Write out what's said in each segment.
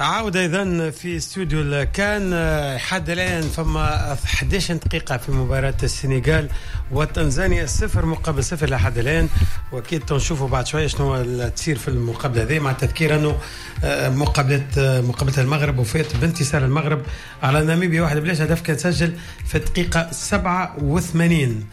عودة إذن في استوديو كان حد الآن فما 11 دقيقة في مباراة السنغال وتنزانيا 0-0 لحد الآن، وأكيد تنشوفوا بعد شوية شنو تصير في المقابلة هذه، مع تذكير أنه مقابلة المغرب وفات بانتصار المغرب على ناميبيا 1-0. هدف كان سجل في الدقيقة 87.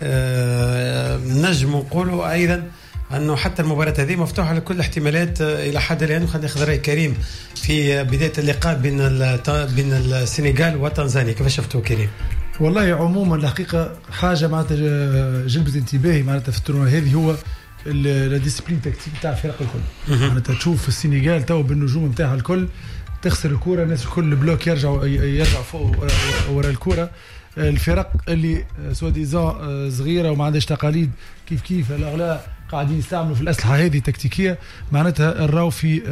نجم نقولوا أيضا أنه حتى المباراة هذه مفتوحة لكل الاحتمالات إلى حد الآن. وخلي أخذ رأي كريم في بداية اللقاء بين السنغال وتنزانيا. كيف شفتوا كريم؟ والله عموما الحقيقة حاجة معناتها جلبت انتباهي معناتها في التورنير هذه، هو الديسبلين تكتيك تاع الفرق الكل. معناتها تشوف السنغال تو بالنجوم نتاعها الكل تخسر الكرة، الناس الكل بلوك يرجع فوق وراء الكرة. الفرق اللي سواديزان صغيرة وما عندهاش تقاليد كيف الأغلاء قاعدين يستعملوا في الأسلحة هذه التكتيكية. معناتها الراو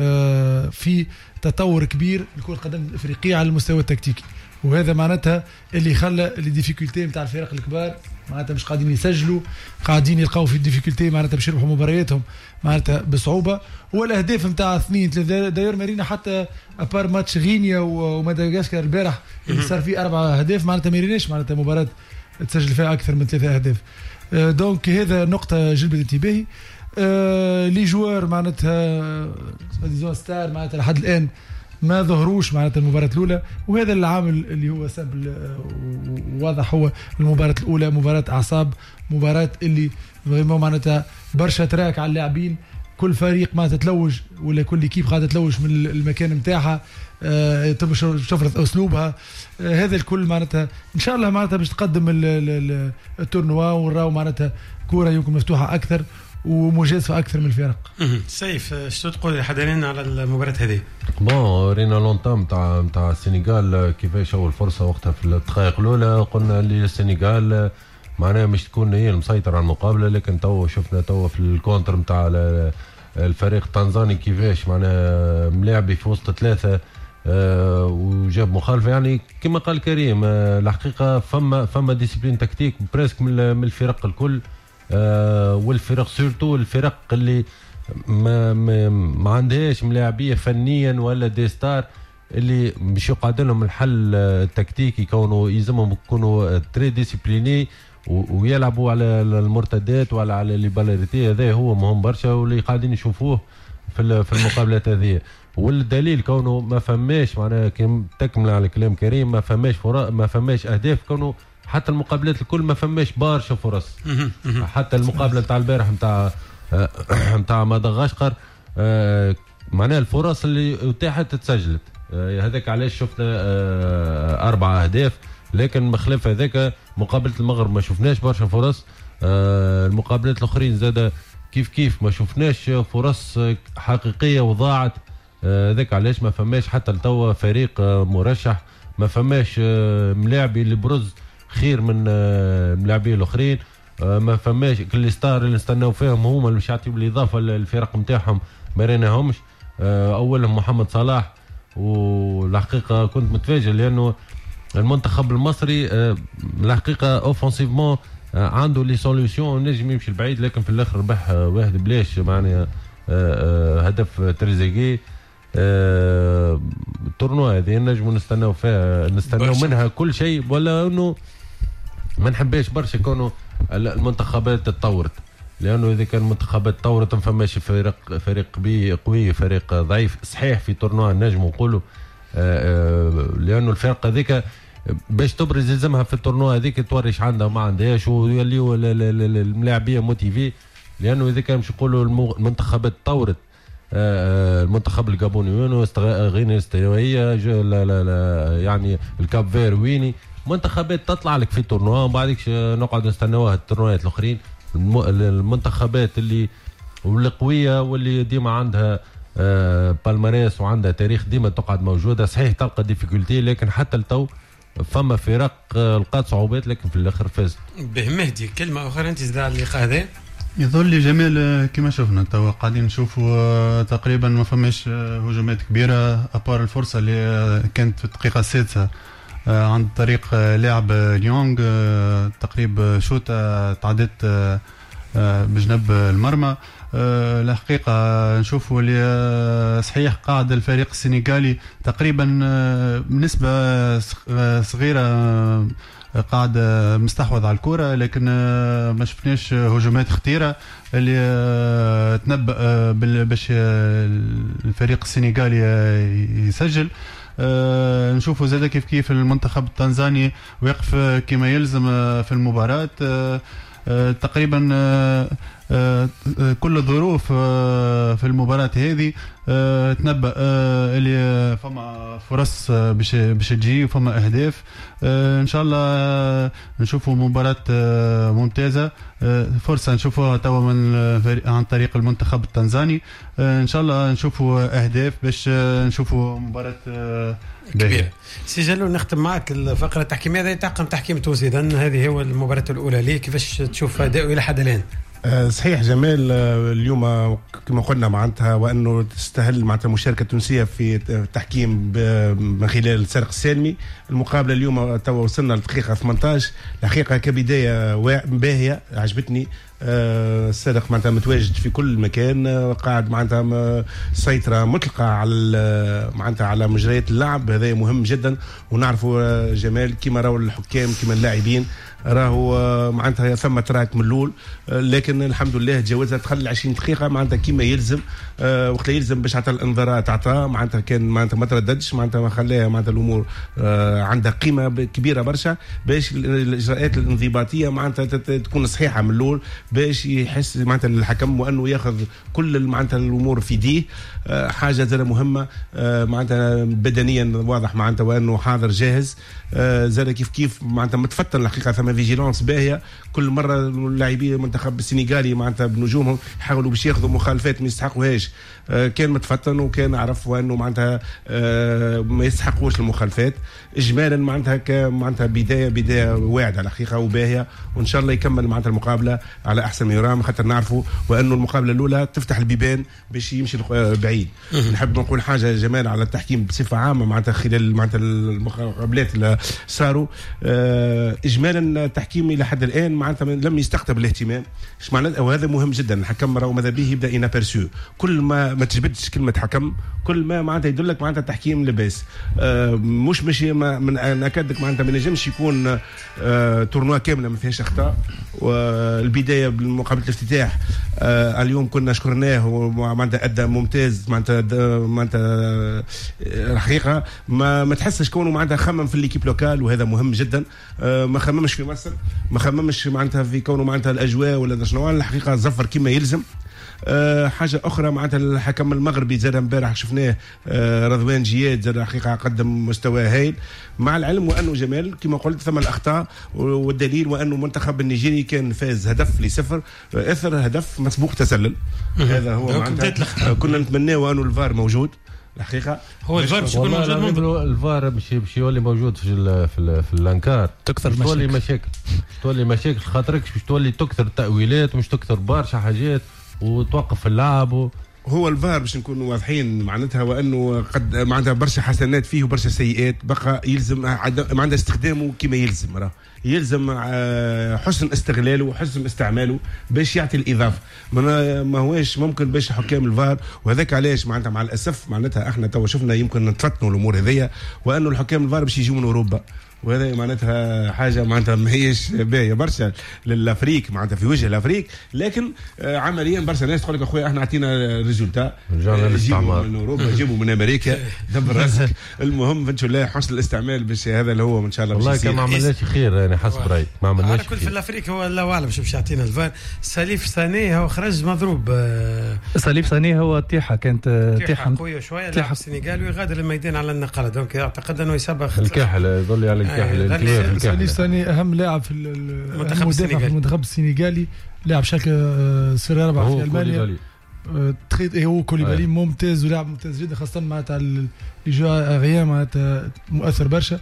في تطور كبير لكرة القدم الإفريقية على المستوى التكتيكي، وهذا معناتها اللي خلى الديفيكولتي نتاع الفرق الكبار معناتها مش قاعدين يسجلوا، قاعدين يلقاو في الديفيكولتي معناتها باش يربحوا مبارياتهم معناتها بصعوبة. والاهداف نتاع 2-3 داير مارينا حتى ابار ماتش غينيا ومدغشقر البارح اللي صار فيه 4 أهداف معناتها ماريناش معناتها مباراة تسجل فيها اكثر من 3 أهداف. دونك هذا نقطة جلبت انتباهي. لي جوار معناتها ديزون ستار معناتها لحد الآن ما ظهروش معناتها المباراة الأولى، وهذا العامل اللي هو سبب واضح. هو المباراة الأولى مباراة أعصاب، مباراة اللي معناتها برشا تراك على اللاعبين، كل فريق معناتها تلوج ولا كل كيف قاعدة تلوج من المكان متاعها، تفرض أسلوبها. هذا الكل معناتها إن شاء الله معناتها باش تقدم التورنوا ونراو معناتها كورة يمكن مفتوحة أكثر ومجازفة أكثر من الفرق. سيف شو تقول حدانين على المباراة هذه؟ بون رينا لونتام نتاع السنغال كيفاش أول فرصة وقتها في الدقائق الأولى قلنا اللي السنغال معناها مش تكون هي المسيطرة على المقابلة، لكن تو شفنا تو في الكونتر نتاع الفريق التنزاني كيفاش معناها ملاعبي في وسط 3 وجاب مخالفة. يعني كما قال كريم الحقيقة فما ديسيبلين تكتيك بريسك من الفرق الكل، والفرق سورتو الفرق اللي ما عندهاش ملاعبية فنيا ولا دي ستار اللي باش يقعد لهم الحل التكتيكي، يكونوا يلزمهم يكونوا تري ديسيبليني ويلعبوا على المرتدات وعلى على لي بالاريتي. هذا هو مهم برشا واللي قاعدين يشوفوه في المقابلات هذه. والدليل كونه ما فماش معناها كم تكمل على كلام كريم، ما فماش اهداف، كونه حتى المقابلات الكل ما فماش برشا فرص. حتى المقابله نتاع البارح نتاع مدغشقر معناها الفرص اللي اتاحت تسجلت. هذاك علاش شفنا 4 أهداف، لكن بخلاف هذاك مقابله المغرب ما شفناش برشا فرص. المقابلات الاخرين زاد كيف ما شفناش فرص حقيقيه وضاعت. ذاك علاش ما فماش حتى لتوا فريق مرشح، ما فماش ملاعبي اللي برز خير من ملاعبين الاخرين، ما فماش كل ستار اللي نستناو فيهم هما اللي مش يعطيو الاضافه للفرق نتاعهم ما ريناهمش. اولهم محمد صلاح، والحقيقه كنت متفاجئ لانه المنتخب المصري الحقيقه اوفنسيفمون عنده لي سوليوشن نجم يمشي البعيد، لكن في الاخر ربح 1-0 معناها هدف تريزيجيه. التورنوا هذه نجموا نستناو منها كل شيء، ولا انه ما نحبش برشا كونوا المنتخبات تطورت، لانه اذا كان المنتخبات تطورت ما فماش فريق قوي فريق ضعيف صحيح في تورنوا نجم نقولوا، لانه الفرقه هذيك باش تبرز يلزمها في التورنوا هذيك توريش عندها وما عندهاش ويوليو الملاعبيه موتيفي. لانه اذا كان مش نقولوا المنتخبات تطورت، المنتخب الجابوني غينيا الاستوائيه يعني الكاب فير ويني منتخبات تطلع لك في تورنوا وبعدك نقعد نستناوها التورنوات الاخرين. المنتخبات اللي قويه واللي ديما عندها بالماريس وعندها تاريخ ديما تقعد موجوده، صحيح تلقى ديفيكولتي لكن حتى التو فما فرق لقات صعوبات لكن في الاخر فاز. بهمهدي كلمه اخرى انت زاد على اللقاء هذا يظل لي جمال كما شفنا تو قاعدين نشوفوا تقريبا ما فماش هجومات كبيره ابار الفرصه اللي كانت في الدقيقه السادسه عن طريق لاعب ليونغ تقريبا شوطه تعدت بجنب المرمى. الحقيقة نشوفوا اللي صحيح قاعد الفريق السنغالي تقريبا بنسبة صغيرة قاعد مستحوذ على الكرة، لكن ما شفناش هجمات خطيرة اللي تنبأ باش الفريق السنغالي يسجل. نشوفوا زاد كيف المنتخب التنزاني ويقف كما يلزم في المباراة. تقريبا كل الظروف في المباراة هذه تنبأ اللي فما فرص باش تجي وفما أهداف. إن شاء الله نشوفوا مباراة ممتازة، فرصة نشوفوها توا عن طريق المنتخب التنزاني. إن شاء الله نشوفوا أهداف باش نشوفوا مباراة كبير. سي جلو نختم معك الفقرة التحكيمية. هذا طاقم تحكيم تونسي، إذن هذه هو المباراة الأولى ليه، كيفاش تشوف أداؤه إلى حد الآن؟ صحيح جمال، اليوم كما قلنا معناتها وانه تستهل معناتها المشاركه التونسيه في التحكيم من خلال السرق السالمي. المقابله اليوم توا وصلنا لدقيقه 18، الحقيقه كبدايه باهيه عجبتني. السارق معناتها متواجد في كل مكان، قاعد معناتها سيطره مطلقه على معناتها على مجريات اللعب، هذا مهم جدا. ونعرفوا جمال كما راهو الحكام كما اللاعبين راهو معناتها ثم تراك من الاول، لكن الحمد لله تجاوزها دخل 20 دقيقه معناتها كما يلزم. وقت يلزم باش عطى الانذارات عطاه، معناتها كان معناتها ما ترددش، معناتها ما خلاها معناتها الامور عندها قيمه كبيره برشا باش الاجراءات الانضباطيه معناتها تكون صحيحه من الاول، باش يحس معناتها الحكم وانه ياخذ كل معناتها الامور في يديه. حاجه زي مهمه معناتها بدنيا واضح معناتها وانه حاضر جاهز. زاد كيف معناتها متفتن الحقيقه، ثم فيجيلانس باهيه كل مره. اللاعبين المنتخب السنغالي معناتها بنجومهم يحاولوا باش ياخذوا مخالفات ما يستحقوهاش. كان متفتن وكان عرف وانه معناتها ما يستحقوش المخالفات. اجمالا معناتها بدايه واعده الحقيقه وباهيه، وان شاء الله يكمل معناتها المقابله على احسن ما يرام، خاطر نعرفوا وانه المقابله الاولى تفتح البيبان باش يمشي بعيد. نحب نقول حاجه جمال على التحكيم بصفه عامه معناتها خلال معناتها المقابلات اللي صاروا. اجمالا التحكيم الى حد الان معناتها لم يستقطب الاهتمام، ايش معناتها؟ وهذا مهم جدا. الحكم راهو ماذا به يبدا انابرسيو، كل ما تجبدش كلمه حكم كل ما معناتها يدلك معناتها التحكيم لباس. مش ماشي من اكدك معناتها ما نجمش يكون تورنوا كامله ما فيهاش اخطاء. والبدايه بالمقابله الافتتاح اليوم كنا شكرناه ومعناتها ادى ممتاز معناتها الحقيقه ما تحسش كونه معناتها خمم في الليكيب لوكال، وهذا مهم جدا. ما خممش في مصر، ما خممش معناتها في كونه معناتها الاجواء ولا شنو، الحقيقه زفر كما يلزم. حاجه اخرى معناتها الحكم المغربي زاد امبارح شفناه رضوان جياد زاد الحقيقه قدم مستوى هايل، مع العلم وانه جمال كما قلت ثم الاخطاء، والدليل وانه المنتخب النيجيري كان فاز هدف ل0 اثر هدف مسبوق تسلل. هذا هو معناتها كنا نتمناه انه الفار موجود الحقيقه. هو الفار مش يكون موجود، الفار مش يولي موجود في الانكار، تكثر تولي مشاكل خاطرك مش تولي تكثر تاويلات ومش تكثر برشا حاجات وتوقف في اللعب. هو الفار باش نكونوا واضحين معناتها وانه قد معناتها برشا حسنات فيه وبرشا سيئات، بقى يلزم معناتها استخدامه كما يلزم. راه يلزم حسن استغلاله وحسن استعماله باش يعطي الاضافه. ما هواش ممكن باش حكام الفار، وهذاك علاش معناتها مع الاسف معناتها احنا توا شفنا يمكن نتفطنوا الامور هذيا، وانه الحكام الفار باش يجوا من اوروبا، وهذا معناتها حاجه معناتها ما هيش باهيه برشا للافريق معناتها في وجه الافريق. لكن عمليا برشا ناس تقول لك اخويا احنا عطينا ريزولتا، جيبوا من اوروبا جيبوا من امريكا دبر راسك. المهم ان شاء الله حسن الاستعمال باش هذا اللي هو ان شاء الله والله كان ما عملناش خير يعني حسب رايي ما عملناش خير. في الافريق هو الله اعلم باش يعطينا الفار. سليف ساني هو خرج مضروب. سليف ساني هو طيحه قويه شويه لاعب السنغال ويغادر الميدان على النقله، دونك اعتقد انه يسبق الكحل يظل على الكحل. سليف ساني اهم لاعب في المنتخب السنغالي، لاعب شكل سر 4 في المانيا. هو كوليبالي ممتاز ولاعب ممتاز جدا، خاصه معناتها الاجواء غيام معناتها مؤثر برشا.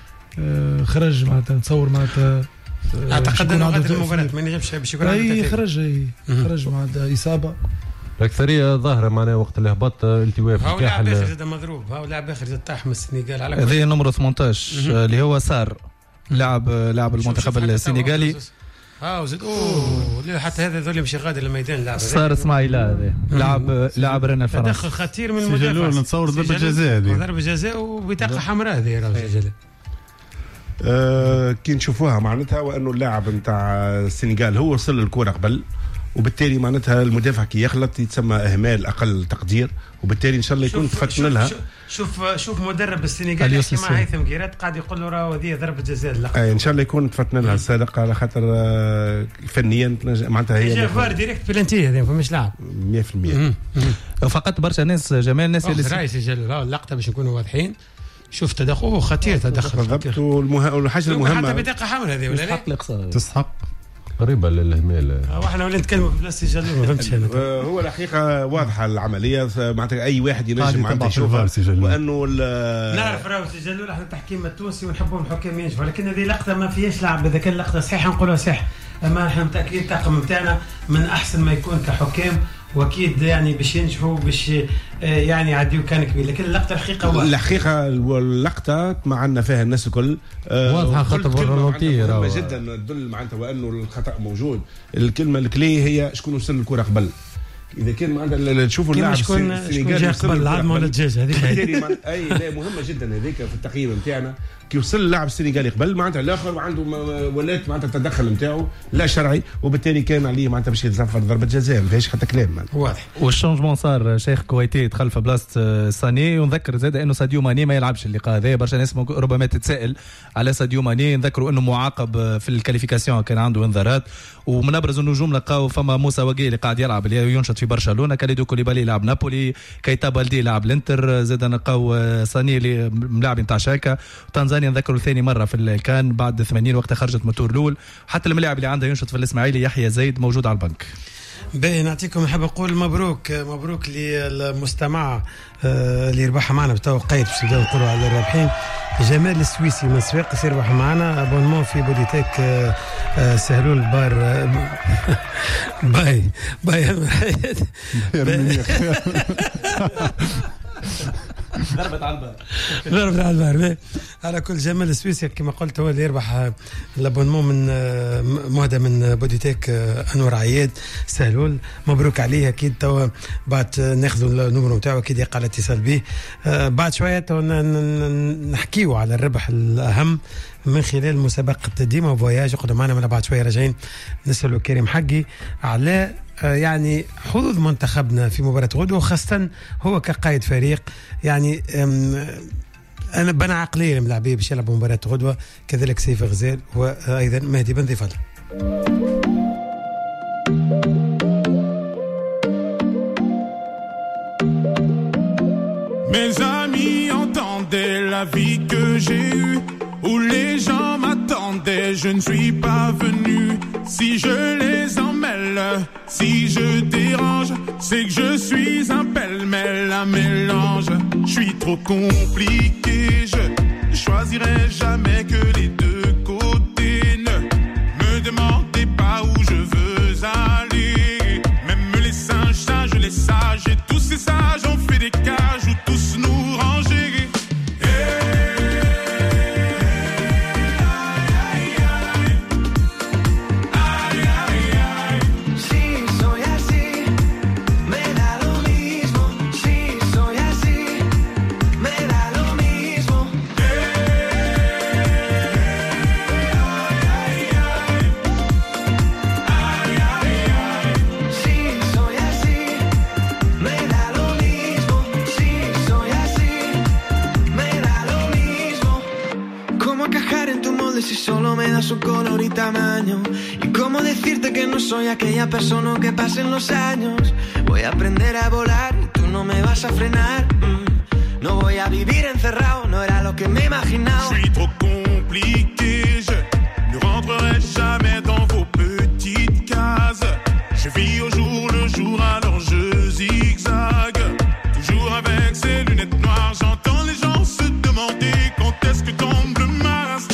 خرج معناتها نتصور معناتها اعتقد انه غادر المباراه ما نجمش باش يكون خرج معناتها اصابه. الأكثرية ظاهرة معناها وقت الهبط التواء في الكاحل. هاو لاعب آخر زاد مضروب، هاو لاعب آخر زاد طاح من السنغال على هذا نمرة 18 اللي هو سار لاعب المنتخب السنغالي. وزيد حتى هذا ذول مش غادر الميدان لاعب صار اسماعيل هذا لاعب رنا الفرنسي تدخل خطير من المدافع سجلوا نتصور ضربة جزاء هذه ضربة جزاء وبطاقة حمراء هذه راهو سجلها كي نشوفوها معناتها وانه اللاعب نتاع السنغال هو وصل للكره قبل وبالتالي معناتها المدافع كي يغلط يتسمى اهمال اقل تقدير وبالتالي ان شاء الله يكون تفتنا لها. شوف مدرب السنغال يحكي مع هيثم جيرات قاعد يقول له راه هذه ضربه جزاء ان شاء الله يكون تفتنا لها الصادق على خاطر فنيا معناتها هي جا فار ديريكت بلانتي هذا فماش لاعب 100%. فقط برشا ناس جمال ناس اللي راهي سجلوا اللقطه باش نكونوا واضحين. شوف تدخل خطير بالضبط والحاجه المهمه حتى بطاقه حمراء هذه ولا لا تستحق قريبه للهمال. واحنا ولا نتكلموا في بلاصه جلو ما فهمتش انا. هو الحقيقه واضحه العمليه معناتها اي واحد ينجم معناتها يشوفها وانه نعرف راهو سجلوا احنا التحكيم التونسي ونحبوا الحكام ينجحوا لكن هذه لقطه ما فيهاش لعب. اذا كان لقطه صحيحه نقولها صح اما احنا متاكدين الطاقم نتاعنا من احسن ما يكون كحكام واكيد يعني باش ينجحوا باش يعني يعديوا كان كبير. لكن اللقطه الحقيقه اللقطه ما عندنا فيها الناس الكل واضحه خطا فولونتي مهمه جدا تدل معناتها وانه الخطا موجود. الكلمه الكلي هي شكون وصل الكره قبل. اذا كان معناتها تشوفوا اللاعب السنغالي جا قبل العظمه ولا الدجاج هذيك اي لا مهمه جدا هذيك في التقييم نتاعنا. كي وصل اللاعب السنغالي قبل معناتها الاخر وعنده ولات معناتها التدخل نتاعو لا شرعي وبالتالي كان عليه معناتها باش يتزفر ضربه جزاء ما فيهاش حتى كلام واضح. والشونجمون صار شيخ كويتي دخل في بلاصه ساني ونذكر زاد انه ساديو ماني ما يلعبش اللقاء هذا. برشا ناس ربما تتسائل على ساديو ماني. نذكروا انه معاقب في الكاليفيكاسيون كان عنده انذارات ومن ابرز النجوم لقاو فما موسى وقي اللي قاعد يلعب اللي ينشط في برشلونه. كاليدو كوليبالي يلعب نابولي. كايتا بالدي يلعب الانتر. زاد نلقاو ساني اللي ملاعب نتاع شاكا. تنزانيا نذكروا ثاني مره في الكان بعد 80 وقتها خرجت من التور الاول. حتى الملاعب اللي عنده ينشط في الاسماعيلي يحيى زيد موجود على البنك. باهي نعطيكم نحب نقول مبروك للمستمع اللي يربحها معنا بتو قيد باش نبداو نقولوا على الرابحين. جمال السويسي من صفاقس يربح معنا ابونمون في بوديتيك سهلول بار باي ضربت على البار. على كل جمال السويسي كما قلت هو اللي يربح الابونمون من مهدى من بوديتيك انور عياد سهلول. مبروك عليه. اكيد توا بعد ناخذوا النمرو نتاعو اكيد يقع الاتصال به بعد شويه تو نحكيوا على الربح الاهم من خلال مسابقه ديما فواياج. قدام معنا من بعد شويه راجعين نسالوا كريم حقي على يعني حظوظ منتخبنا في مباراة غدوة وخاصة هو كقائد فريق. يعني أنا بنى عقلية الملاعبية باش يلعبوا مباراة غدوة كذلك سيف غزال وأيضا مهدي بن ضيفال. Mes amis entendaient la vie que j'ai eue où les gens m'attendaient, je ne suis pas venu. Si je les emmêle, si je dérange, c'est que je suis un pêle-mêle, un mélange. Je suis trop compliqué, je choisirai jamais que les deux côtés. Ne me demandez pas où je veux aller. Même les singes, sages, les sages et tous ces sages ont fait des cages où tous nous ranger. Si solo me das su color y tamaño. Y cómo decirte que no soy aquella persona que pasen los años. Voy a aprender a volar y tú no me vas a frenar. No voy a vivir encerrado, no era lo que me imaginaba. Je suis trop compliqué, je ne rentrerai jamais dans vos petites cases. Je vis au jour le jour, alors je zigzague. Toujours avec ces lunettes noires, j'entends les gens se demander quand est-ce que tombe le masque.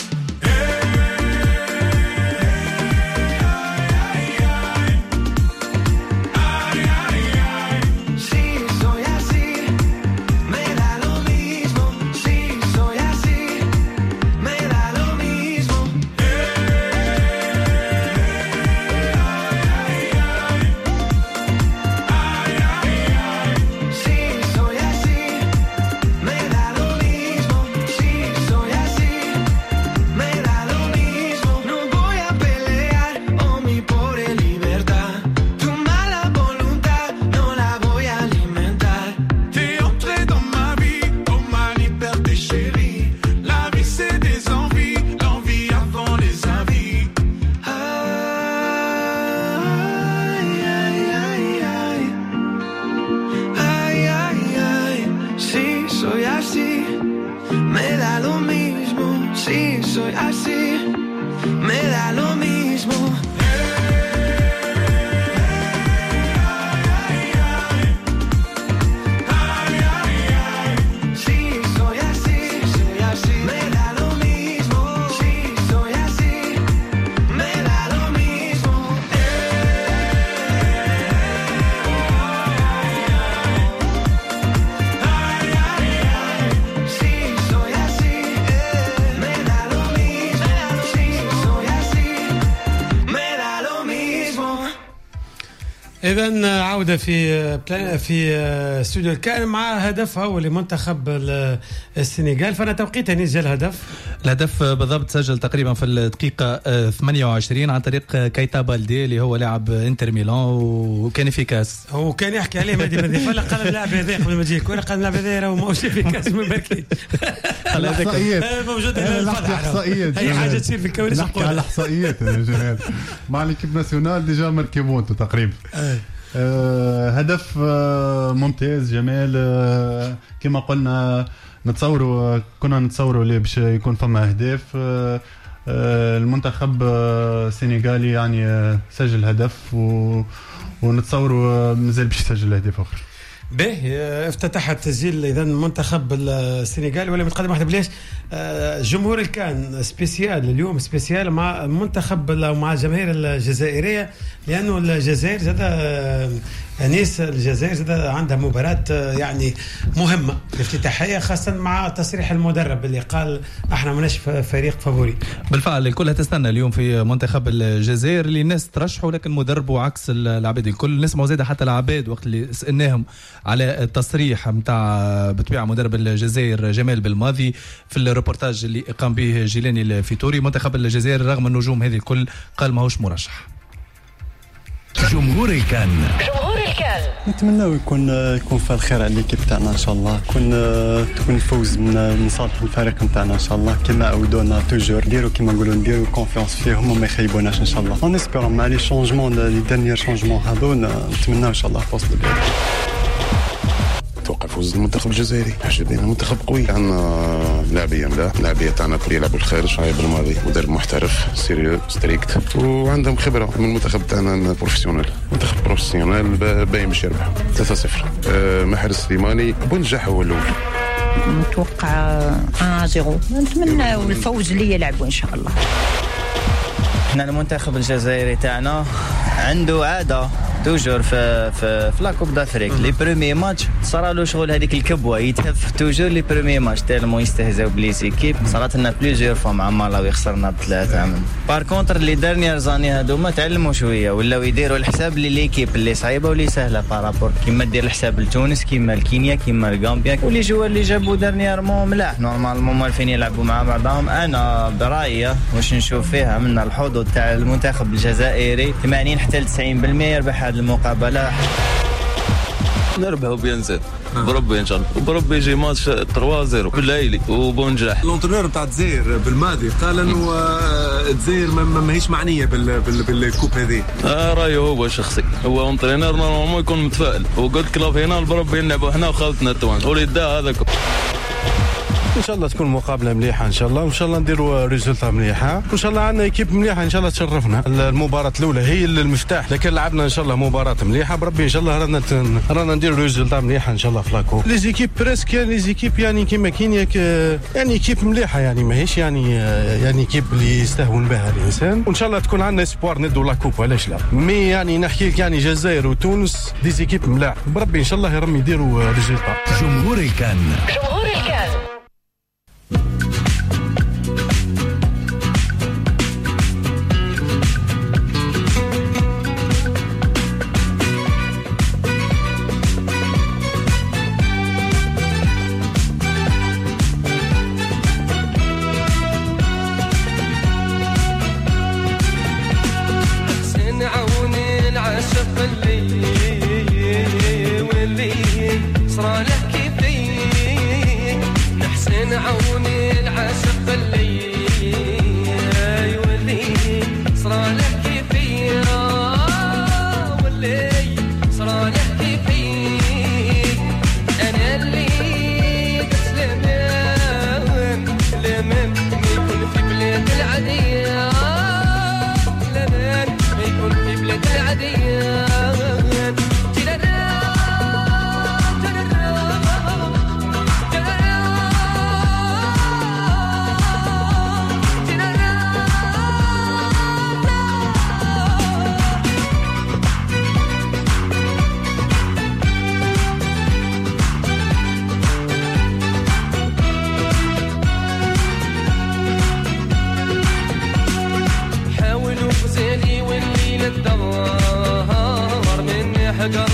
soy así, me da lo mismo. إذن عودة في استوديو الكائن مع هدف أول لمنتخب السنغال. فأنا توقيت أنيس جاء الهدف بالضبط سجل تقريبا في الدقيقة 28 عن طريق كايتا بالدي اللي هو لاعب انتر ميلان وكان في كاس. هو كان يحكي عليه مادي بدي فلا قال اللاعب هذا قبل ما يجي الكورة قال اللاعب هذا راهو ماهوش في كاس من بركي. الإحصائيات موجودة الإحصائيات أي حاجة تصير في الكواليس. نحكي على الإحصائيات يا جمال مع الكيب ناسيونال ديجا مركبونتو تقريبا. هدف ممتاز جمال. كما قلنا كنا نتصوروا ليه باش يكون فما أهداف. المنتخب السنغالي يعني سجل هدف ونتصوروا مازال باش يسجل أهداف أخرى. به افتتح التسجيل اذا منتخب السنغال ولا متقدم واحد بلاش. جمهور الكان سبيسيال اليوم سبيسيال مع منتخب ومع الجماهير الجزائريه لانه الجزائر زاد انيس الجزائر زاد عندها مباراه يعني مهمه افتتاحيه خاصه مع تصريح المدرب اللي قال احنا ماناش فريق فافوري. بالفعل الكل هتستنى اليوم في منتخب الجزائر اللي الناس ترشحوا لكن مدربه عكس العباد الكل. نسمعوا زاده حتى العباد وقت اللي سالناهم على التصريح نتاع بطبيعه مدرب الجزائر جمال بالماضي في الريبورتاج اللي قام به جيلاني الفيتوري. منتخب الجزائر رغم النجوم هذه الكل قال ماهوش مرشح. جمهور الكان نتمنى يكون في الخير على ليكيب تاعنا ان شاء الله. تكون الفوز من صالح الفريق نتاعنا ان شاء الله كما عودونا توجور نديروا كما نقولوا نديروا كونفيونس فيهم وما يخيبوناش ان شاء الله. اون اسبيرون مع لي شونجمون لي دانيير شونجمون هذو نتمنى ان شاء الله فوز البلاد. توقع فوز المنتخب الجزائري. عجبني المنتخب قوي عندنا لاعبيه ملاح لاعبيه تاعنا كل يلعبوا الخارج شايب الماضي مدرب محترف سيريو ستريكت وعندهم خبره من المنتخب تاعنا بروفيسيونيل. منتخب بروفيسيونيل باين باش يربح 3-0. محرز سليماني بنجح هو الاول. نتوقع 1-0. نتمنى الفوز اللي يلعبوا ان شاء الله. احنا المنتخب الجزائري تاعنا عنده عاده توجور في لا كوب دافريك لي بروميي ماتش صرالو شغل هذيك الكبوه يتهف توجور لي بروميي ماتش تالمو يستهزاو بليزيكيب. صارت لنا بليزيور فوا مع مالاوي خسرنا ب3 من بار كونتر لي ديرنيير زاني هذوما تعلموا شويه ولاو يديروا الحساب ليكيب اللي صعيبه واللي سهله بارابور كيما دير الحساب لتونس كيما الكينيا كيما الغامبيا واللي جوا اللي جابوا ديرنييرمون ملاح نورمالمون موالفين يلعبوا مع بعضهم. انا برايي واش نشوف فيها من الحظوظ تاع المنتخب الجزائري 80 حتى 90% يربح هذه المقابله. نربحوا بينزل بربي ان شاء الله وبربي يجي ماتش 3-0 بالليلي وبنجح. لونترونور نتاع الجزائر بالماضي قال انه الجزائر ماهيش معنيه بالكوب هذه. رايه هو شخصي هو اونترينور نورمالمون يكون متفائل وقلت كلاب هنا بربي نلعبوا احنا وخالتنا التوانسه وليد هذاك ان شاء الله تكون مقابله مليحه ان شاء الله وان شاء الله نديروا ريزولتا مليحه وان شاء الله عندنا ايكيب مليحه ان شاء الله تشرفنا. المباراه الاولى هي المفتاح لكن لعبنا ان شاء الله مباراه مليحه بربي ان شاء الله رانا نديروا ريزولتا مليحه ان شاء الله في لاكو. لي زيكيب بريسك لي زيكيب يعني كيما كينيا يعني ايكيب مليحه يعني ماهيش يعني ايكيب اللي يستهون بها الانسان وان شاء الله تكون عندنا اسبوار ندوا لاكوب علاش لا. مي يعني نحكي لك يعني الجزائر وتونس دي زيكيب ملاح بربي ان شاء الله يرمي يديروا ريزولتا. جمهور الكان واللي صرا لك كيفي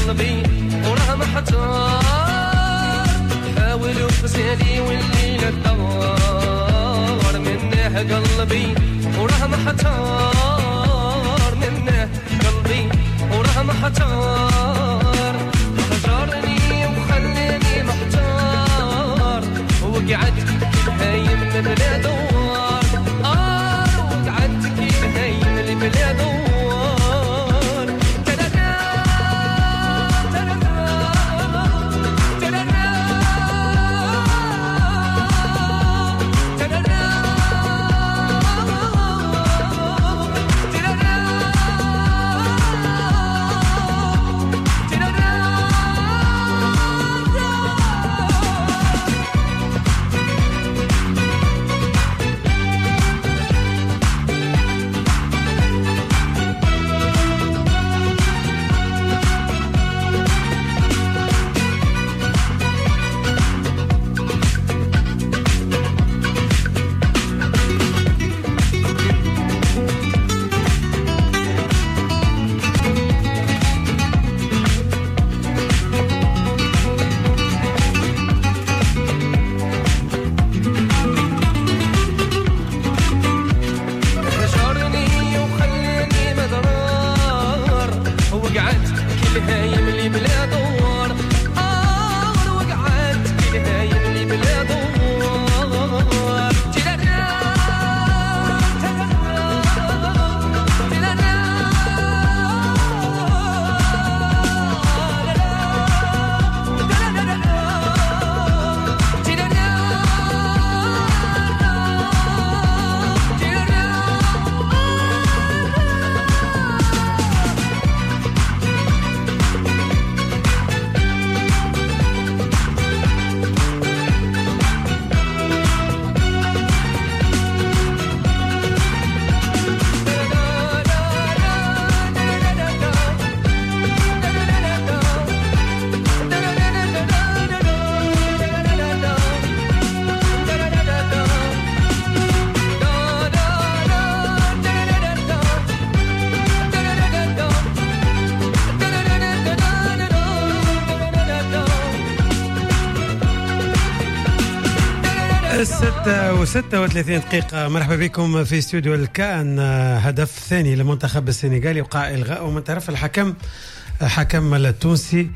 قلبي وراه محتار حاولوا بزيادي والليلة الدار منه قلبي وراه محتار منه قلبي وراه محتار هجرني وخلاني محتار وقعدت هايم بلا دوار وقعدت كيف هايم بلا دوار و36 دقيقة. مرحبا بكم في استوديو الكان. هدف ثاني للمنتخب السنغالي وقع إلغاء من طرف الحكم التونسي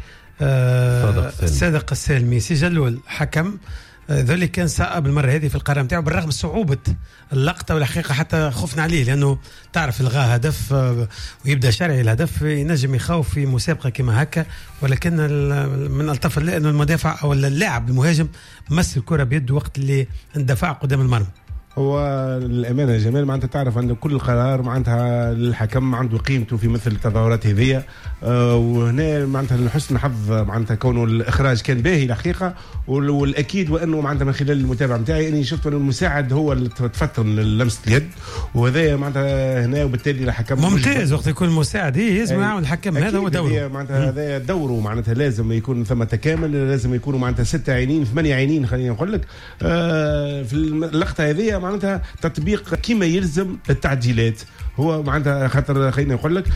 صادق السالمي. سجل الحكم ذلك كان صعب المرة هذه في القرار نتاعو بالرغم من صعوبة اللقطة، والحقيقة حتى خفنا عليه لأنه تعرف إلغاء هدف ويبدأ شرعي الهدف ينجم يخوف في مسابقة كما هكا، ولكن من ألطف الله أنه المدافع أو اللاعب المهاجم مس الكرة بيده وقت اللي اندفع قدام المرمى. هو الأمانة يا جمال معناتها تعرف أن كل قرار معناتها الحكم عنده قيمته في مثل التظاهرات هذية، وهنا معناتها لحسن حظ معناتها كونه الإخراج كان باهي الحقيقة، والأكيد وأنه معناتها من خلال المتابعة نتاعي أني شفت أن المساعد هو اللي تفطن لمسة اليد، وهذا معناتها هنا وبالتالي الحكم ممتاز. وقت يكون مساعد لازم يعمل الحكم، هذا هو دوره معناتها هذا دوره معناتها لازم يكون ثم تكامل، لازم يكونوا معناتها 6 عينين 8 عينين خلينا نقول لك في اللقطة هذه معناتها تطبيق كما يلزم التعديلات. هو معناتها خاطر خلينا نقول لك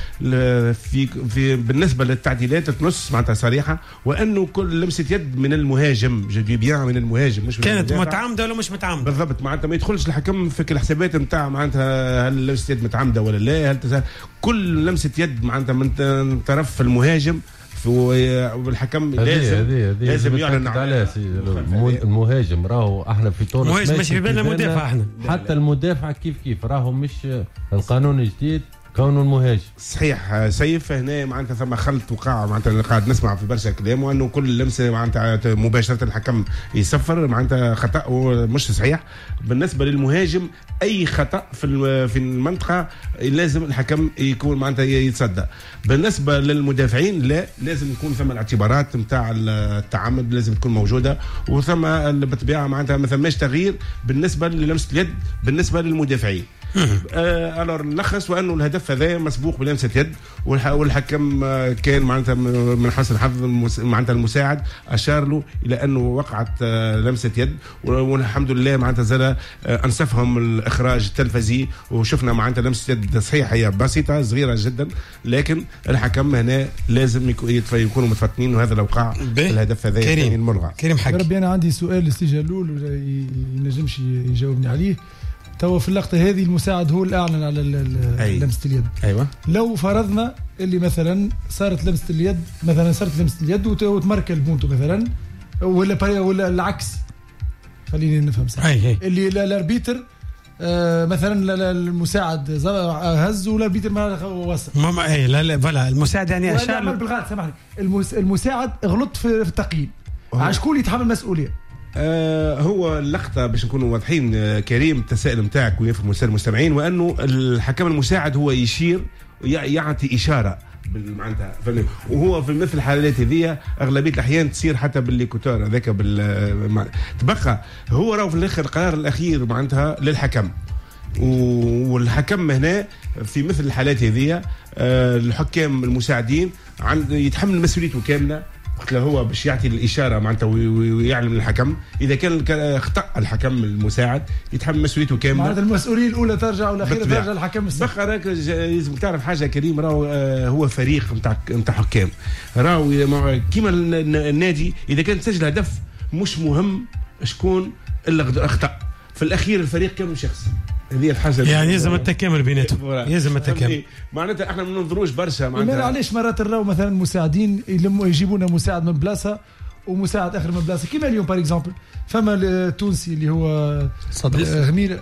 في بالنسبه للتعديلات تنص معناتها صريحه وانه كل لمسه يد من المهاجم جدي بيان من المهاجم مش كانت متعمده ولا مش متعمده بالضبط. معناتها ما يدخلش الحكم في الحسابات نتاع معناتها هل لمسه يد متعمده ولا لا، هل كل لمسه يد معناتها من طرف المهاجم والحكم لازم يعلن على المهاجم. راهو احنا في تونس المهاجم مش في بالنا المدافع، احنا حتى المدافع كيف راهو مش القانون الجديد كونه المهاجم. صحيح سيف. هنا معناتها ثم خلط وقع معناتها قاعد نسمع في برشا كلام وانه كل لمسه معناتها مباشره الحكم يصفر معناتها خطا ومش صحيح. بالنسبه للمهاجم اي خطا في المنطقه لازم الحكم يكون معناتها يتصدى. بالنسبه للمدافعين لا، لازم يكون ثم الاعتبارات نتاع التعمد لازم تكون موجوده، وثم بالطبيعه معناتها ما ثماش تغيير بالنسبه للمسه اليد بالنسبه للمدافعين. الور نلخص وانه الهدف هذا مسبوق بلمسه يد، والحكم كان معناتها من حسن حظ معناتها المساعد اشار له الى انه وقعت لمسه يد، والحمد لله معناتها زاد انصفهم الاخراج التلفزي، وشفنا معناتها لمسه يد صحيحه هي بسيطه صغيره جدا، لكن الحكم هنا لازم يكونوا متفطنين، وهذا لو وقع الهدف هذا الملغى. كريم حق ربي انا عندي سؤال للسجلول ينجمش يجاوبني عليه. توا في اللقطه هذه المساعد هو اللي اعلن على لمسه اليد. ايوه لو فرضنا اللي مثلا صارت لمسه اليد وتمركل البونتو مثلا، ولا العكس، خليني نفهم صح. اللي الاربيتر مثلا المساعد هز والاربيتر ما وصل. لا فوالا المساعد يعني اشار بالغلط، سامحني، المساعد غلط في التقييم، على شكون يتحمل المسؤوليه؟ هو اللقطه باش نكونوا واضحين كريم التساؤل نتاعك ويفهم المستمعين، وانه الحكم المساعد هو يشير يعطي اشاره معناتها، وهو في مثل الحالات هذه اغلبيه الاحيان تصير حتى بالليكوتور هذاك تبقى هو راهو في الاخر القرار الاخير معناتها للحكم، والحكم هنا في مثل الحالات هذه الحكام المساعدين يتحمل مسؤوليته كامله وقت هو باش يعطي الاشاره معناتها ويعلم للحكم. اذا كان اخطا الحكم المساعد يتحمل مسؤوليته كامله، معناتها المسؤوليه الاولى ترجع والاخيره ترجع للحكم. بقى راك لازم تعرف حاجه كريم، راهو هو فريق نتاع حكام، راهو كيما النادي اذا كان تسجل هدف مش مهم شكون اللي اخطا، في الاخير الفريق كامل شخص، هذه الحاجه يعني لازم التكامل بيناتهم، لازم التكامل. معناتها احنا ما ننظروش برشا معناتها. علاش مرات نراو مثلا مساعدين يجيبونا مساعد من بلاصه ومساعد اخر من بلاصه، كيما اليوم باغ اكزومبل فما التونسي اللي هو هميل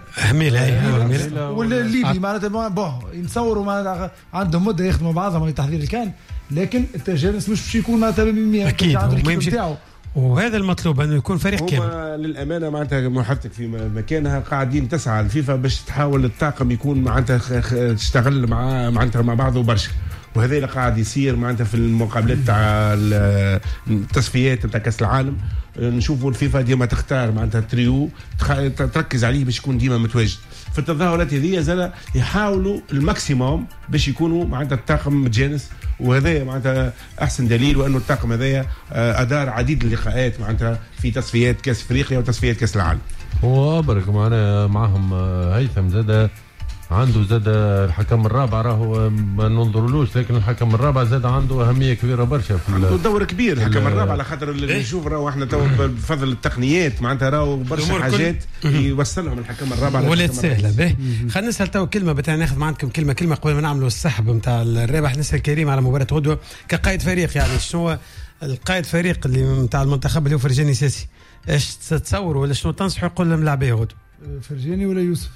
ولا الليبي معناتها بون يتصوروا معناتها عندهم مده يخدموا بعضهم لتحضير الكان، لكن التجانس مش باش يكون معناتها 100% اكيد نتاعو، وهذا المطلوب انه يكون فريق كامل. للامانه معناتها محطتك في مكانها قاعدين تسعى الفيفا باش تحاول الطاقم يكون معناتها تشتغل معناتها مع بعضه برشا، وهذا اللي قاعد يصير معناتها في المقابلات تاع التصفيات تاع كاس العالم. نشوفوا الفيفا ديما تختار معناتها تريو تركز عليه باش يكون ديما متواجد في التظاهرات هذه، زاد يحاولوا الماكسيموم باش يكونوا معناتها الطاقم متجانس، وهذا معناتها احسن دليل، وانه الطاقم هذايا ادار عديد اللقاءات معناتها في تصفيات كاس افريقيا وتصفيات كاس العالم. هو برك معناها معهم هيثم زاد عنده زاد الحكم الرابع، راهو ما ننظرلوش، لكن الحكم الرابع زاد عنده اهميه كبيره برشا، عنده دور كبير الحكم الرابع، على خاطر اللي نشوف راهو احنا تو بفضل التقنيات معناتها راهو برشا حاجات يوصلهم الحكم الرابع ولات سهله. باهي خلينا نسال تو كلمه بتاع ناخذ معكم كلمه قبل ما نعملوا السحب نتاع الرابح. نسال كريم على مباراه غدوه كقائد فريق، يعني شنو هو القائد فريق اللي نتاع المنتخب اللي هو فرجاني ساسي، ايش تتصوروا ولا شنو تنصحوا يقول لهم لاعبيه غدوه؟ فرجاني ولا يوسف؟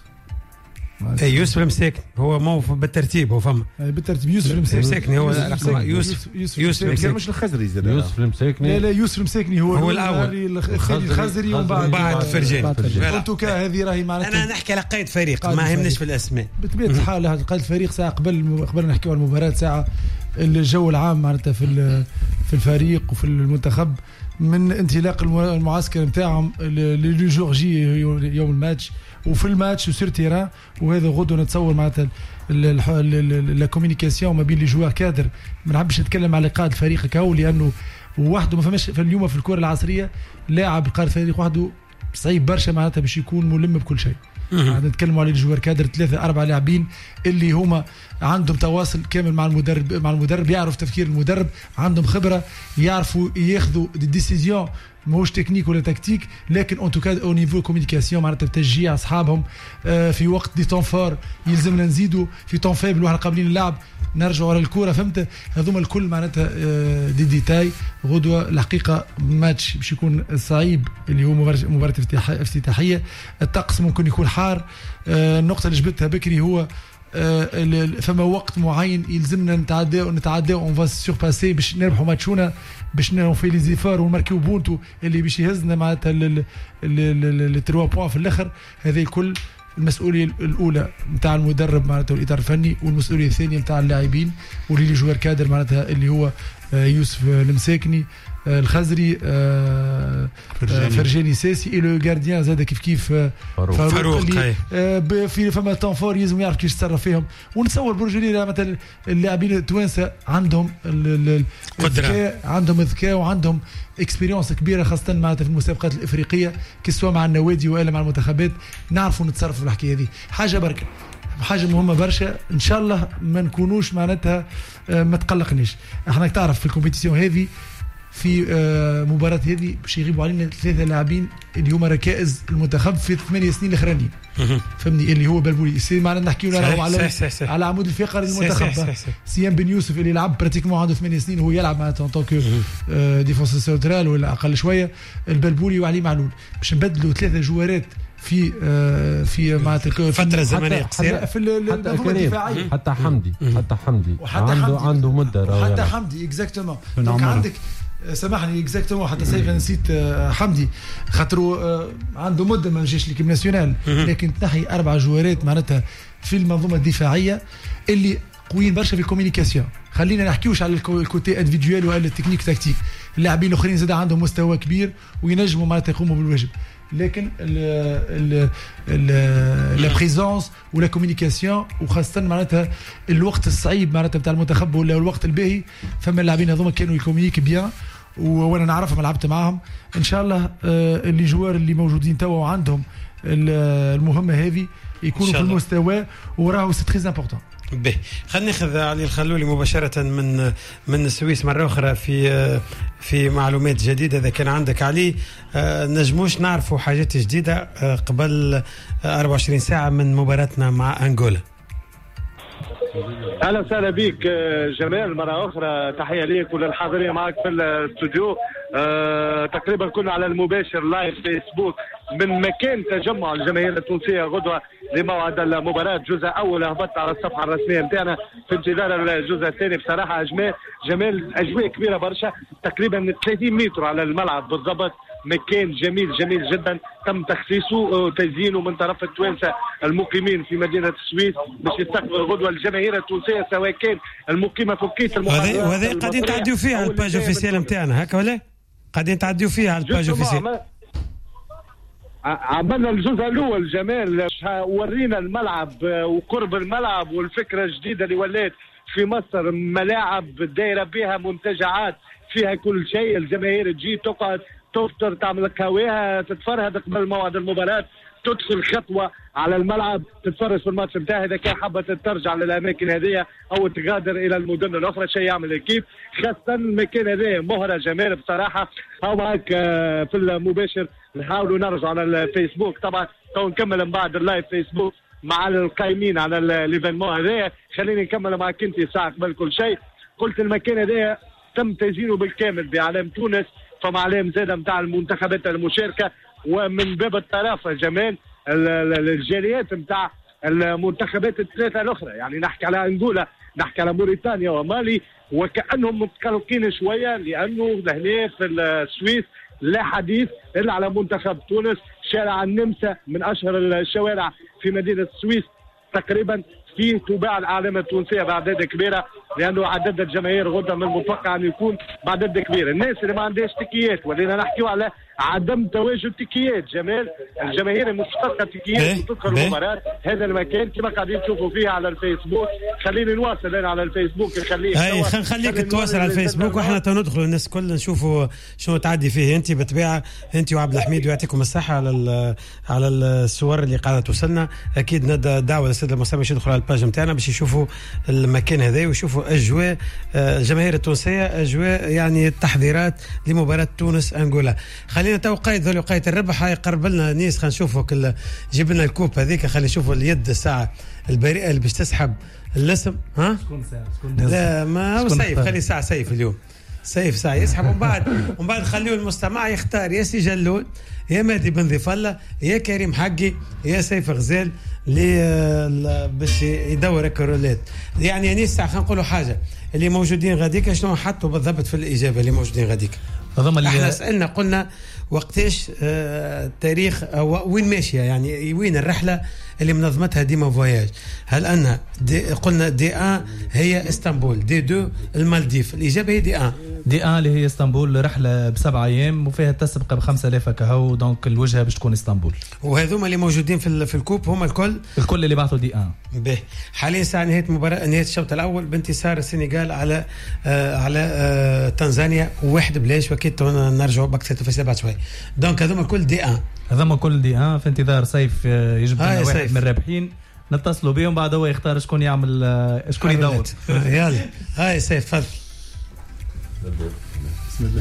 يوسف المساكني هو مو بالترتيب، هو فما بالترتيب يوسف المساكني هو يوسف المساكني مش الخزري زاد يوسف المساكني لا يوسف المساكني هو الاول، الخزري وبعد فرجاني. انتوكا هذه راهي معناتها انا نحكي على قائد فريق ما يهمنيش في الاسماء بطبيعه الحال. هذا قائد الفريق ساعه قبل نحكيو على المباراه، ساعه الجو العام معناتها في الفريق وفي المنتخب من انطلاق المعسكر نتاعهم لجورجي يوم الماتش وفي الماتش وسير تيران، وهذا غدو نتصور معناتها لا كوميونيكاسيون ما بين لي جوار كادر. ما نحبش نتكلم على قائد الفريق كهو لانه وحده ما فماش في اليوم في الكره العصريه لاعب قائد الفريق وحده صعيب برشا معناتها باش يكون ملم بكل شيء. نتكلموا على الجوار كادر 3-4 لاعبين اللي هما عندهم تواصل كامل مع المدرب يعرف تفكير المدرب، عندهم خبره، يعرفوا ياخذوا دي ديسيزيون ماهوش تكنيك ولا تكتيك، لكن ان توكا او نيفو كوميونيكاسيون معناتها تشجيع اصحابهم في وقت دي طون فور يلزمنا نزيدوا في طون فيبل واحنا قابلين اللعب نرجعوا على الكره، فهمت؟ هذوما الكل معناتها دي ديتاي. غدوه الحقيقه ماتش باش يكون صعيب اللي هو مباراه افتتاحيه، الطقس ممكن يكون حار. النقطه اللي جبتها بكري هو فما وقت معين يلزمنا نتعداو اون فا سورباسي باش نربحوا ماتشونا، باش نفي لي زيفار ونماركيو بونتو اللي باش يهزنا معناتها ال 3 بوان في الاخر. هذه الكل المسؤوليه الاولى نتاع المدرب معناتها والاداره الفني، والمسؤوليه الثانيه نتاع اللاعبين واللي جوار كادر معناتها اللي هو يوسف المساكني الخزري فرجاني ساسي إلى الجارديان زاد كيف فاروق في فما تون فور يلزم يعرف كيف يتصرف فيهم. ونتصور برجولي مثلا اللاعبين التوانسه عندهم الذكاء، عندهم الذكاء وعندهم اكسبيريونس كبيره خاصه معناتها في المسابقات الافريقيه كسوا مع النوادي والا مع المنتخبات، نعرفوا نتصرفوا في الحكايه هذه. حاجه بركه، حاجه مهمه برشا، ان شاء الله ما نكونوش معناتها ما تقلقنيش. احنا تعرف في الكومبيتيسيون هذه في مباراة هذه باش يغيبوا علينا 3 لاعبين اللي هما ركائز المنتخب في 8 سنين الاخرانيين، فهمني، اللي هو بلبولي سي معنا نحكيو على عمود الفقري للمنتخب. سيام بن يوسف اللي لعب براتيكمون عنده 8 سنين وهو يلعب معناتها ان طونك ديفونس سنترال ولا اقل شويه. البلبولي وعلي معلول باش نبدلوا 3 جوارات في معناتها فتره زمنيه قصيره في المنظومه الدفاعيه. حتى حمدي عنده مده، حتى حمدي اكزاكتومون. دونك عندك سامحني اكزاكتومون حتى سيف نسيت حمدي خاطرو عنده مده ما جاش ليكيب ناسيونال، لكن تنحي 4 جوارات معناتها في المنظومه الدفاعيه اللي قويين برشا في الكوميونيكاسيون. خلينا نحكيوش على الكوتي انديفيدوال ولا التكنيك تكتيك، اللاعبين الاخرين زاد عندهم مستوى كبير وينجموا معناتها يقوموا بالواجب، لكن لا بريزونس ولا كوميونيكاسيون وخاصه معناتها الوقت الصعيب معناتها بتاع المنتخب ولا الوقت الباهي، فما اللاعبين هذوما كانوا يكومينيك بيان وانا نعرفهم لعبت معاهم. ان شاء الله اللي جوار اللي موجودين توا وعندهم المهمه هذه يكونوا في المستوى، وراهو سي تري امبورطون. به خلينا ناخذ علي الخلولي مباشره من السويس مره اخرى في معلومات جديده اذا كان عندك علي. نجموش نعرفوا حاجات جديده قبل 24 ساعه من مباراتنا مع انغولا. اهلا وسهلا بك جمال مره اخرى، تحيه ليك وللحاضرين معك في الاستوديو. تقريبا كنا على المباشر لايف فيسبوك من مكان تجمع الجماهير التونسيه غدوه لموعد المباراه. الجزء الاول هبطت على الصفحه الرسميه نتاعنا في انتظار الجزء الثاني. بصراحه جمال اجواء كبيره برشا، تقريبا 30 متر على الملعب بالضبط، مكان جميل جدا تم تخصيصه وتزيينه من طرف التوانسه المقيمين في مدينه السويس باش يستقبل غدوه الجماهير التونسيه سواء كان المقيمه في بقيه المحافظات. وهذا قاعدين تعديوا فيه على الباج اوفيسيال نتاعنا هكا ولا؟ قاعدين تعديوا فيه على الباج اوفيسيال. عملنا الجزء الاول جمال ورينا الملعب وقرب الملعب والفكره الجديده اللي ولات في مصر، ملاعب دايره بها منتجعات فيها كل شيء، الجماهير تجي تقعد تفطر تعمل قهويها تتفرهد قبل موعد المباراه، تدخل خطوه على الملعب تتفرج في الماتش نتاعها اذا كان حابه ترجع للاماكن هذه او تغادر الى المدن الاخرى شيء يعمل اكيد. خاصه المكان هذا مهره جمال بصراحه. او معك في المباشر نحاولوا نرجع على الفيسبوك، طبعا تو نكمل من بعد اللايف فيسبوك مع القائمين على الايفينمون هذا. خليني نكمل معك انت ساعه قبل كل شيء. قلت المكان هذا تم تزيينه بالكامل بعلم تونس، فما علم زاده نتاع المنتخبات المشاركه، ومن باب الطرافه جمال الجاليات نتاع المنتخبات ال3 الاخرى، يعني نحكي على انغولا، نحكي على موريتانيا ومالي، وكانهم متقلقين شويه لانه لهنا في السويس لا حديث الا على منتخب تونس. شارع النمسا من اشهر الشوارع في مدينه السويس، تقريبا فيه تباع العلامه التونسيه باعداد كبيره، لانه عدد الجماهير غدا من المتوقع ان يكون بعدد كبير. الناس اللي ما عندهاش تكيات، ولينا نحكيو على عدم تواجد تكيات جمال، الجماهير مشتقه تكيات وتدخل المباراه. هذا المكان كما قاعدين تشوفوا فيه على الفيسبوك. خليني نواصل انا على الفيسبوك خليك تواصل على الفيسبوك واحنا ندخلوا الناس الكل نشوفوا شنو تعدي فيه انت بالطبيعه انت وعبد الحميد، ويعطيكم الصحه على الصور اللي قاعده توصلنا. اكيد ندى دعوه للساده المستمعين باش يدخلوا على الباج نتاعنا باش يشوفوا المكان هذا ويشوفوا اجواء الجماهير التونسيه، اجواء يعني التحضيرات لمباراه تونس انغولا. خلينا تو قايد ذول وقايد الربح هاي قرب لنا نيس، خلينا نشوفوا جيب لنا الكوب هذيك، خلينا نشوفوا اليد الساعه البريئه اللي باش تسحب اللسم. ها شكون ساعه؟ لا ما هو سيف، خلي ساعه سيف اليوم، سيف ساعه يسحب ومن بعد خليه المستمع يختار يا سي جلول يا مهدي بن ضيف الله يا كريم حقي يا سيف غزال باش يدور الكرولات. يعني نيس ساعه خلينا نقولوا حاجه، اللي موجودين غاديك شنو حطوا بالضبط في الاجابه اللي موجودين غاديك؟ احنا سالنا قلنا وقتاش تاريخ وين ماشيه، يعني وين الرحله اللي منظمتها ديما فواياج؟ هل أنها قلنا دي 1 هي اسطنبول، دي 2 المالديف؟ الإجابة هي دي 1. دي 1 اللي هي اسطنبول، رحلة ب7 أيام وفيها التسبقة ب5000 كهو، دونك الوجهة باش تكون اسطنبول. وهذوما اللي موجودين في الكوب هم الكل اللي بعثوا دي 1. به حاليا ساعة نهاية الشوط الأول بانتصار السنغال على تنزانيا 1-0، وأكيد نرجعوا بكثر تفاصيل بعد شوي. دونك هذوما الكل دي 1. هذوما كل دي 1 في انتظار سيف يجيب لنا واحد من الرابحين نتصلوا بهم، بعد هو يختار شكون يعمل شكون يدور. يلا هاي سيف تفضل. بسم الله.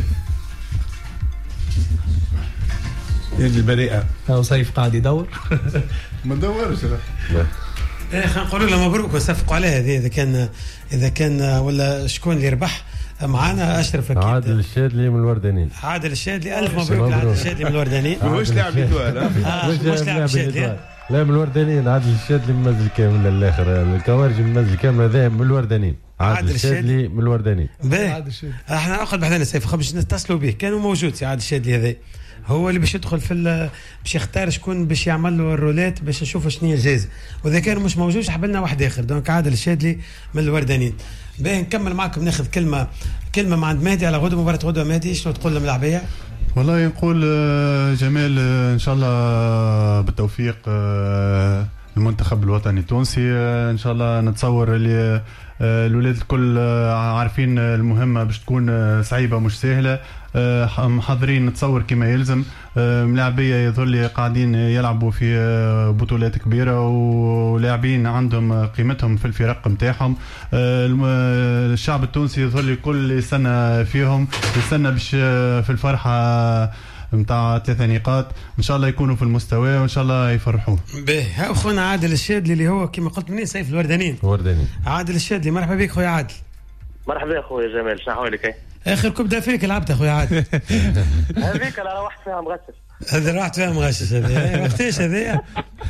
يد البريئة. هاو سيف قاعد يدور. ما ندورش خلينا نقول له مبروك ونصفقوا عليه هذه إذا كان ولا شكون اللي ربح معانا. أشرف أكيد. عادل الشادلي من الوردانين. عادل الشادلي ألف مبروك لعادل الشادلي من الوردانين. وش لاعب ليتوال؟ وش لاعب الشادلي؟ لا من الوردانين. عادل الشادلي منزل كامل للآخر، الكوارج منزل كامل هذا من الوردانين. عادل الشادلي من الوردانين. باهي احنا اخذ بحثنا سيف باش نتصلوا به، كانوا موجود سي عادل الشادلي هذا هو اللي باش يدخل باش يختار شكون باش يعمل له الرولات باش نشوفوا شنو هي الجائزه، واذا كان مش موجود حب لنا واحد اخر. دونك عادل الشادلي من الوردانين. باهي نكمل معكم، ناخذ كلمه مع عند مهدي على غدوه مباراه غدوه. مهدي شنو تقول للملاعبيه؟ والله نقول جمال ان شاء الله بالتوفيق المنتخب الوطني التونسي. ان شاء الله نتصور اللي الولاد الكل عارفين المهمة باش تكون صعيبة مش سهلة، محضرين نتصور كما يلزم. ملاعبية يظل قاعدين يلعبوا في بطولات كبيرة ولاعبين عندهم قيمتهم في الفرق متاعهم. الشعب التونسي يظل كل يستنى فيهم، يستنى باش في الفرحة متاع 3 نقاط ان شاء الله يكونوا في المستوى وان شاء الله يفرحوه. باهي اخونا عادل الشادلي اللي هو كما قلت منين سيف الوردانين. عادل الشادلي مرحبا بك خويا عادل. مرحبا خويا جمال، شنو احوالك؟ اخر كوب دافيك لعبت اخويا عادل. هذيك انا روحت فيها مغشش. هذا روحت فيها مغشش هذه وقتاش هذه؟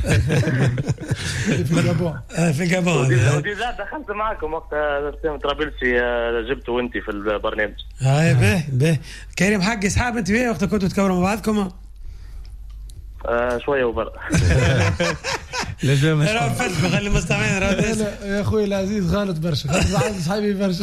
في الجابون. في الجابون. وديجا دخلت معكم وقت طرابلسي جبتوا انت في البرنامج. هاي باهي كريم حق اصحاب انت وياه وقت كنتوا تكوروا مع بعضكم؟ شويه وبرا. لازم خلي المستمعين يا اخوي العزيز غلط برشا، غلط صحابي برشا.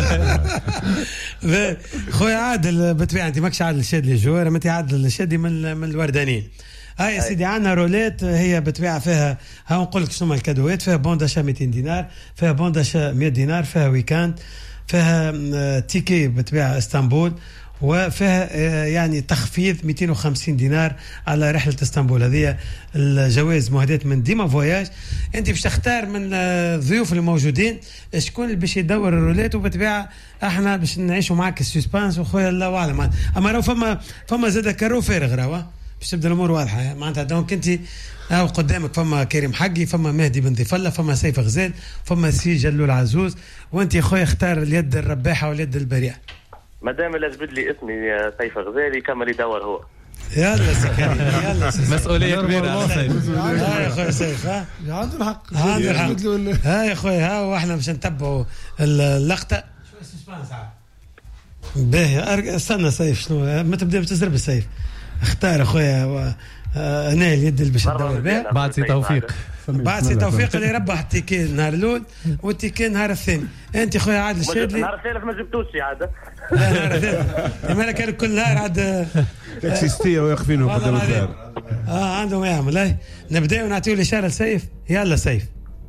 خويا عادل بالطبيعه انت ماكش عادل الشادلي جوار، انت عادل الشادلي من الوردانين. هاي يا سيدي عندنا رولات هي بالطبيعه فيها ها نقول لك شنو الكادوات، فيها بونداشا 200 دينار، فيها بونداشا 100 دينار، فيها ويكاند، فيها تيكي بالطبيعه اسطنبول، وفيها يعني تخفيض 250 دينار على رحلة اسطنبول. هذه الجوائز مهداة من ديما فواياج. انت باش تختار من الضيوف الموجودين شكون اللي باش يدور الرولات، وبالطبيعة احنا باش نعيشوا معك السسبانس وخويا الله اعلم. اما راهو فما زاد كارو فارغ راهو باش تبدا الامور واضحه معناتها. دونك انت قدامك فما كريم حقي، فما مهدي بن ضيف الله، فما سيف غزال، فما سي جلول عزوز، وانت يا خويا اختار اليد الرباحه واليد البريئه. مادام لازم لي اسمي سيف غزالي كمل يدور هو. يلا سكري يلا مسؤوليه كبيره على سيف. ها يا خويا سيف عنده الحق ها يا خويا ها، واحنا باش نتبعوا اللقطه. شويه سسبانس باهي. استنى سيف شنو ما تبدا بتزرب السيف. اختار اخويا انا اليد اللي باش ندور بها بعد سي توفيق. بعد سي توفيق اللي ربح التيكي النهار الاول والتيكي النهار الثاني. انت خويا عادل الشادلي النهار الثالث ما جبتوش عاد. لا النهار الثالث مالك كان كل نهار عاد تاكسيستيه واقفينه قدام الدار. عندهم يعمل. هاي نبداو نعطيو الاشاره لسيف. يلا سيف.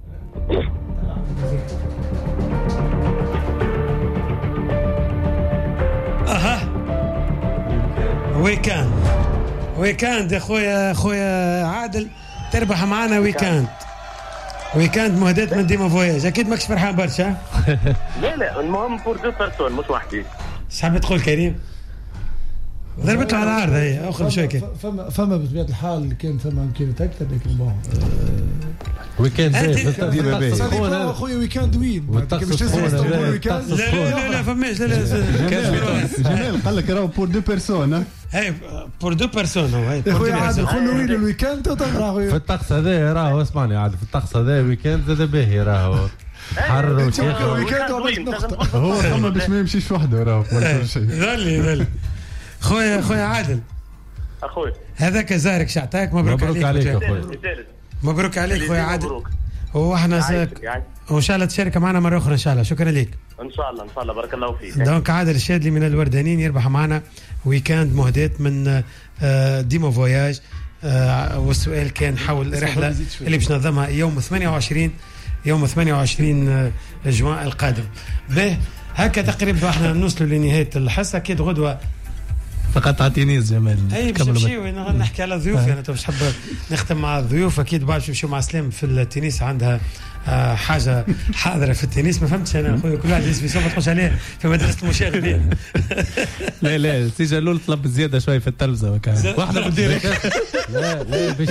اها ويكاند يا خويا عادل تربح معنا ويكاند مهدات من ديما فواياج. اكيد ماكش فرحان برشا. لا المهم بور دو بيرسون مش وحدي. شحال تقول كريم؟ ضربت على العارضه هي اخر شويه كيف. فما بطبيعه الحال كان فما امكانيات اكثر، لكن بون ويكاند ديما اخويا ويكاند وين؟ لا فماش. جمال قال لك راهو بور دو بيرسون. هاي بور دو بيرسون هو. هاي خويا عاد خلوا وين الويكاند في الطقس هذا راهو. اسمعني عاد في الطقس هذا ويكاند هذا باهي راهو حر وشيخ. هو ثم باش ما يمشيش وحده راهو. ظلي خويا عادل اخوي هذاك زهرك شعتاك. مبروك عليك اخوي. مبروك عليك خويا عادل. واحنا وان شاء الله تشارك معنا مره اخرى ان شاء الله. شكرا لك. ان شاء الله بارك الله فيك. دونك عادل الشادلي من الوردانيين يربح معنا ويكاند مهدات من ديمو فواياج. والسؤال كان حول رحله اللي باش ننظمها يوم 28 جوان القادم. به هكا تقريبا احنا نوصلوا لنهايه الحصه. اكيد غدوه فقط على تونس جمال. اي باش نمشيو نحكي على الضيوف. انا باش نحب نختم مع الضيوف. اكيد باش نمشيو مع سلام في التنس. عندها حاجه حاضره في التنس. ما فهمتش انا خويا كل واحد يسمي ما تخش عليه في مدرسه المشاغبين. لا سي جلول طلب زياده شوي في التلفزه وكان واحده بالديريكت. لا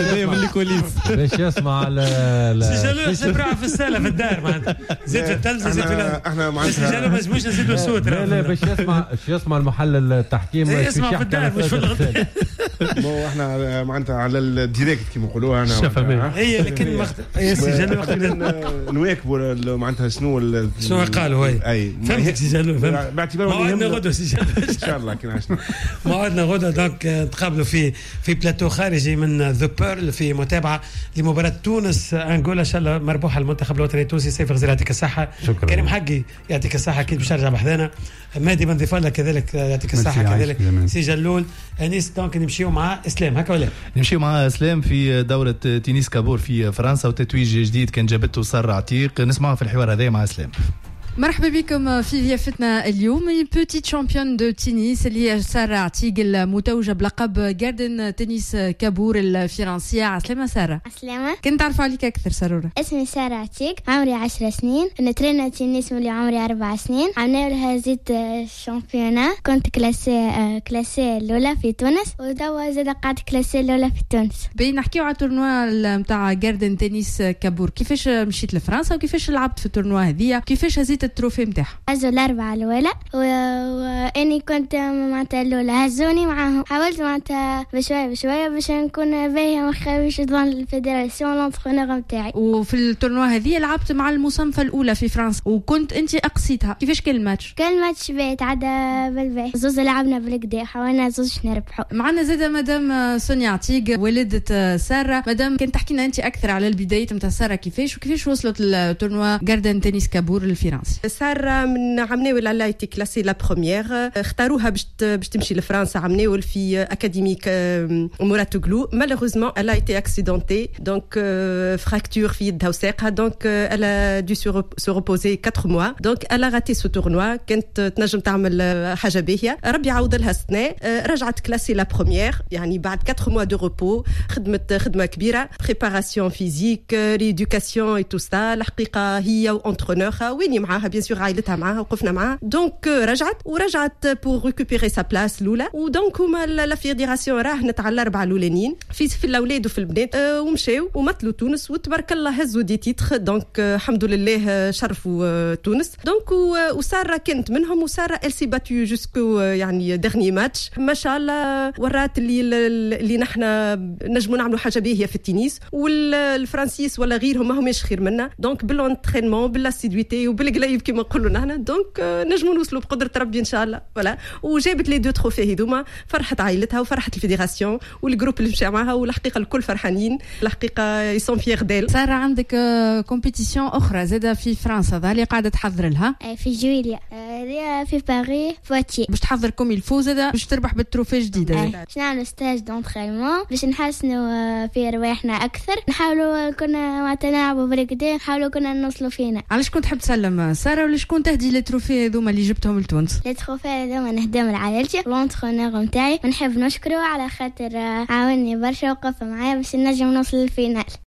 باش يسمع سي جلول سبرع في الساله في الدار معناتها زيد في التلفزه زيد في احنا معناتها سي جلول ما نجموش نزيدوا الصوت. لا باش يسمع المحلل التحكيم يسمع في الدار مش في الغد. مو احنا معناتها على الديريكت كيما نقولوها انا هي لكن يا سي جلول نواكبوا معناتها شنو قالوا. اي فهمتك سي جلول. باعتبار موعدنا غدوه سي جلول ان شاء الله كي عشنا موعدنا غدوه. دونك نتقابلوا في بلاتو خارجي من ذا بيرل في متابعه لمباراه تونس انغولا. ان شاء الله مربوحه المنتخب الوطني التونسي. سيف غزير يعطيك الصحه. كريم حقي يعطيك الصحه. اكيد باش نرجع بحذانا. مهدي بن ضيف الله كذلك يعطيك الصحه. كذلك سي جلول انيس. دونك نمشيو مع اسلام هكا ولا نمشيو مع اسلام في دوره تونس كابور في فرنسا وتتويج جديد كان جابته سارة عتيق. نسمعها في الحوار هذا مع اسلام. مرحبا بكم في ضيافتنا اليوم بوتيت شامبيون دو تنس اللي هي سارة عتيق المتوجه بلقب جاردن تنس كابور الفرنسيه. عسلامه سارة. عسلامه. كنت تعرف عليك اكثر سرورة. اسمي سارة عتيق عمري 10 سنين. نترين تنس ملي عمري 4 سنين. عملنا لها زيت شامبيونا. كنت كلاسي الاولى في تونس ودوا زاد قاعد كلاسي الاولى في تونس. بين نحكيو على التورنوا نتاع جاردن تنس كابور. كيفاش مشيت لفرنسا وكيفاش لعبت في التورنوا هذه وكيفاش هزيت التروفي نتاعها؟ هزوا الأربعة الأولى وأني كنت معناتها الأولى هزوني معاهم. حاولت معناتها بشوية باش نكون باهية ما نخاويش ضمن الفيدراسيون لونترونور نتاعي. وفي التورنوا هذه لعبت مع المصنفة الأولى في فرنسا وكنت أنت أقصيتها. كيفاش كان الماتش؟ كان الماتش باهي عدا بالباهي. زوز لعبنا بالكدا حاولنا زوز نربحوا. معنا زادة مدام سونيا عتيق والدة سارة. مدام كنت تحكي لنا أنت أكثر على البداية نتاع سارة كيفاش وصلت للتورنوا جاردن تنس كابور الفرنسي. سارة من عمناول على ايتي كلاسي لا بروميير. اختاروها باش تمشي لفرنسا عمناول في اكاديميك موراتوغلو. مالوروزمون elle a été accidentée donc fracture في يدها وساقها donc elle a dû se reposer 4 mois donc elle a raté ce tournoi. كانت تنجم تعمل حاجه باهيه. ربي عاود لها السنه. رجعت كلاسي لا بروميير يعني بعد 4 mois de repos. خدمه كبيره بريباراسيون فيزيك ريدوكاسيون اي تو سا. الحقيقه هي وانترونورها ويني معاها بيان سور عائلتها معاها وقفنا معاها دونك رجعت بور ريكوبيري سا بلاس الاولى. ودونك هما لا فيدراسيون راهنت على الاربعه الاولانيين في الاولاد وفي البنات ومشاو ومثلوا تونس وتبارك الله هزوا دي تيتر دونك الحمد لله شرفوا تونس دونك وساره كانت منهم. وساره ال سي باتو جوسكو يعني ديرني ماتش ما شاء الله ورات اللي نحنا نجموا نعملوا حاجه باهيه في التنس والفرنسيس ولا غيرهم ما هماش خير منا دونك بالانترينمون بالاسيدويتي وبالقلايب كما نقولوا نحنا دونك نجموا نوصلوا بقدره ربي ان شاء الله. فوالا وجابت لي 2 تروفي هذوما. فرحت عائلتها وفرحت الفيدراسيون والجروب اللي مشى معها والحقيقه الكل فرحانين. الحقيقه يسون فيغ ديل. ساره عندك كومبيتيسيون اخرى زاده في فرنسا ذا اللي قاعده تحضر لها في جويليا في باريس فواتي باش تحضر كوم الفو زاده باش تربح بالتروفي جديده. باش نعملوا ستاج دونترينمون باش نحسنوا في رواحنا اكثر. نحاولوا كنا معناتها نلعبوا بالكدا نحاولوا كنا نوصلوا فينا. علاش كنت تحب تسلم ساره ولا شكون تهدي لي تروفي هذوما اللي جبتهم لتونس؟ لي تروفي هذوما نهديهم لعائلتي لونترونور نتاعي ونحب نشكره على خاطر عاوني برشا وقف معايا باش نجم نوصل للفينال.